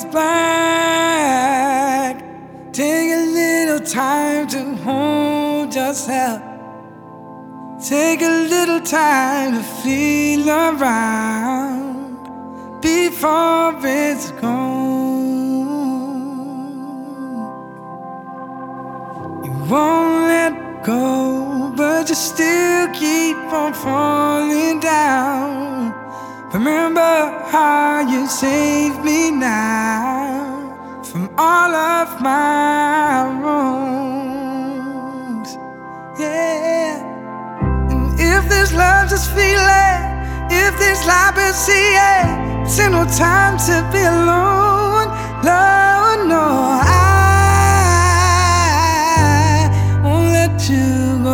back. Take a little time to hold yourself. Take a little time to feel around before it's gone. You won't let go, but you still keep on falling down. Remember how you saved me now from all of my wrongs. Yeah. And if this love just feeling, if this life is seeing, it's ain't no time to be alone. Lord, no.